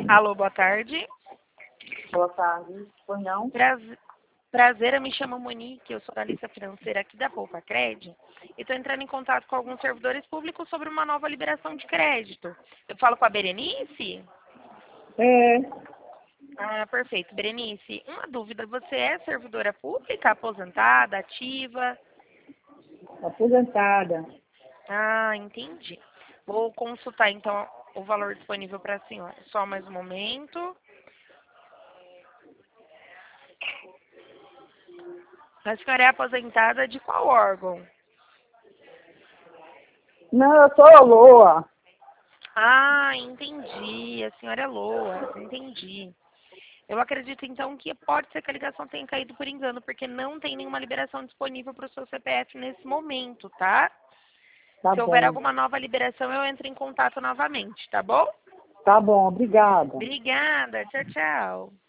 Alô, boa tarde. Boa tarde. Pois não? Prazer, eu me chamo Monique, eu sou da lista financeira aqui da Poupa Cred e estou entrando em contato com alguns servidores públicos sobre uma nova liberação de crédito. Eu falo com a Berenice? É, Ah, perfeito. Berenice, uma dúvida, você é servidora pública, aposentada, ativa? aposentada. Ah, entendi. Vou consultar então o valor disponível para a senhora. Só mais um momento. A senhora é aposentada de qual órgão? Não, eu sou Loa. Ah, entendi. A senhora é Loa, entendi. Eu acredito então que pode ser que a ligação tenha caído por engano, porque não tem nenhuma liberação disponível para o seu CPF nesse momento, tá? Tá Se houver bom. alguma nova liberação, eu entro em contato novamente, tá bom? Tá bom, obrigada. Obrigada. Tchau, tchau.